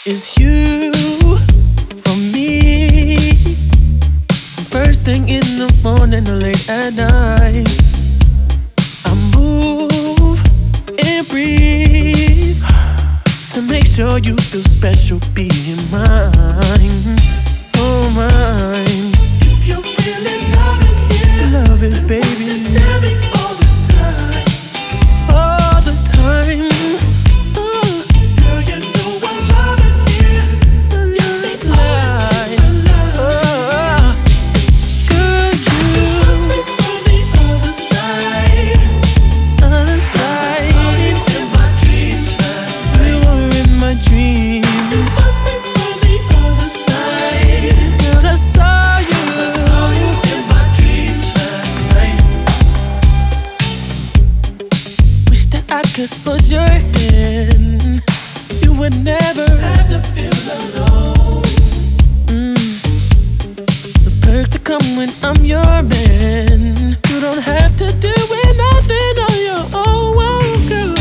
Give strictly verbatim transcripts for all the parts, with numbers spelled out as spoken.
It's you for me. First thing in the morning or late at night, I move and breathe to make sure you feel special being mine. Oh, mine. If you're feeling love in here, love it, baby. You should tell me all the time. All the time. Oh. Girl, you know I love it here. You're the only thing I love. Oh. Girl, you, you must be on the other side. Other side. I saw you in my dreams last night. You were in my dreams. You must be on the other side. Girl, I saw you. I saw you in my dreams last night. Wish that I could hold your hand. You would never Have to feel alone. mm. The perks that come when I'm your man. You don't have to do it nothing on your own, girl.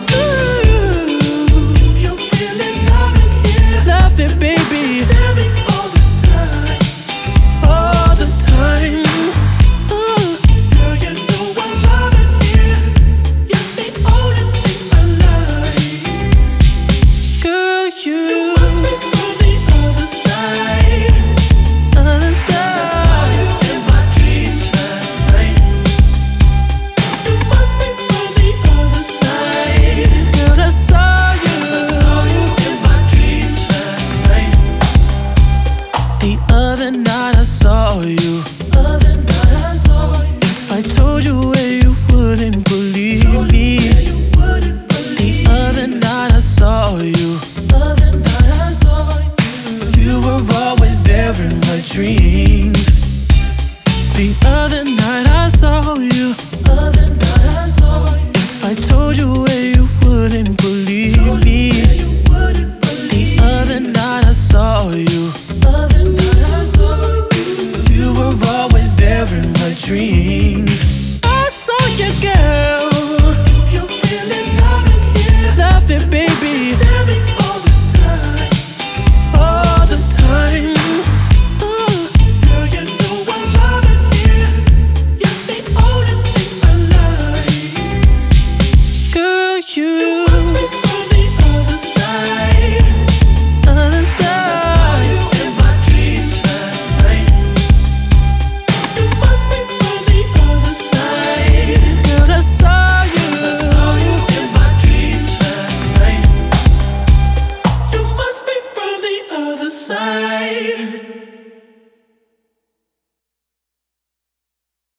Ooh. If you're feeling love in here, Love it, baby. tell me all the time. All the time. Ooh. Girl, you know I love it here. You're the only thing I like. Girl, You you must be on the other side. other I saw you side. in my dreams last night. You must be on the other side. Girl, I saw you. I saw you in my dreams last night. The other night I saw you. Other night I saw you. If I told you where you wouldn't believe Told you me. where you wouldn't The believe. other night I saw you. Other night I saw you. You were always there in my dreams. The other